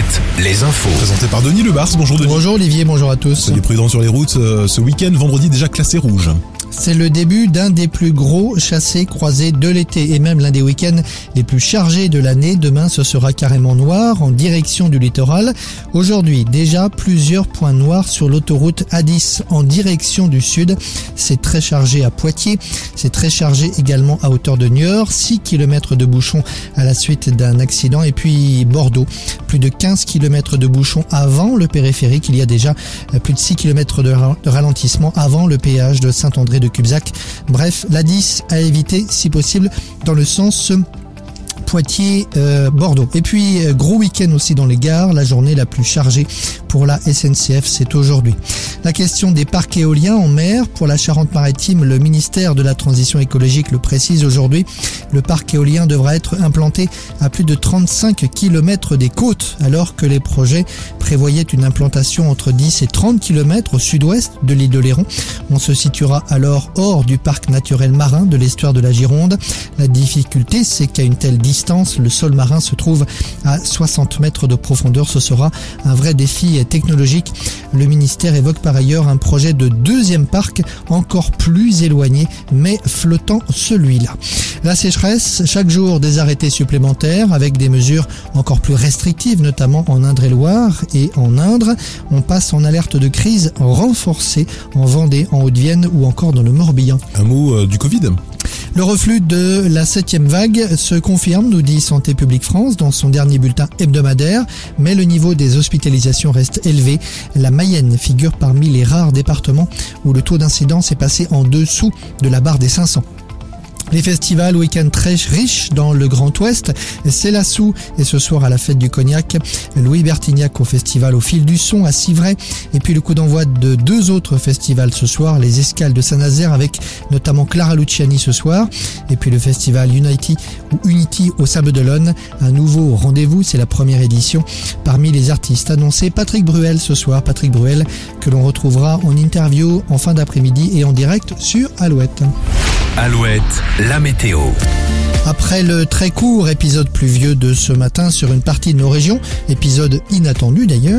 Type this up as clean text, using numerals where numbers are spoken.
Alouette, les infos. Présenté par Denis Lebars. Bonjour Denis. Bonjour Olivier, bonjour à tous. Soyez prudents sur les routes. Ce week-end, vendredi déjà classé rouge. C'est le début d'un des plus gros chassés-croisés de l'été et même l'un des week-ends les plus chargés de l'année. Demain, ce sera carrément noir en direction du littoral. Aujourd'hui, déjà plusieurs points noirs sur l'autoroute A10 en direction du sud. C'est très chargé à Poitiers. C'est très chargé également à hauteur de Niort. 6 km de bouchons à la suite d'un accident. Et puis Bordeaux, plus de 15 km de bouchons avant le périphérique. Il y a déjà plus de 6 km de ralentissement avant le péage de Saint-André de Cubzac. Bref, l'A10 à éviter si possible dans le sens Poitiers-Bordeaux. Et puis, gros week-end aussi dans les gares. La journée la plus chargée pour la SNCF, c'est aujourd'hui. La question des parcs éoliens en mer. Pour la Charente-Maritime, le ministère de la Transition écologique le précise aujourd'hui. Le parc éolien devra être implanté à plus de 35 km des côtes, alors que les projets prévoyaient une implantation entre 10 et 30 km au sud-ouest de l'île de Léron. On se situera alors hors du parc naturel marin de l'estuaire de la Gironde. La difficulté, c'est qu'à une telle distance, le sol marin se trouve à 60 mètres de profondeur. Ce sera un vrai défi technologique. Le ministère évoque par ailleurs un projet de deuxième parc encore plus éloigné, mais flottant celui-là. La sécheresse, chaque jour des arrêtés supplémentaires avec des mesures encore plus restrictives, notamment en Indre-et-Loire et en Indre. On passe en alerte de crise renforcée en Vendée, en Haute-Vienne ou encore dans le Morbihan. Un mot du Covid. Le reflux de la 7e vague se confirme, nous dit Santé publique France dans son dernier bulletin hebdomadaire, mais le niveau des hospitalisations reste élevé. La Mayenne figure parmi les rares départements où le taux d'incidence est passé en dessous de la barre des 500. Les festivals, week-end très riches dans le Grand Ouest. C'est la Soue et ce soir à la fête du Cognac. Louis Bertignac au festival au fil du son à Civray. Et puis le coup d'envoi de 2 autres festivals ce soir. Les Escales de Saint-Nazaire avec notamment Clara Luciani ce soir. Et puis le festival Unity au Sable d'Olonne. Un nouveau rendez-vous, c'est la première édition. Parmi les artistes annoncés, Patrick Bruel ce soir. Patrick Bruel que l'on retrouvera en interview en fin d'après-midi et en direct sur Alouette. Alouette, la météo. Après le très court épisode pluvieux de ce matin sur une partie de nos régions, épisode inattendu d'ailleurs,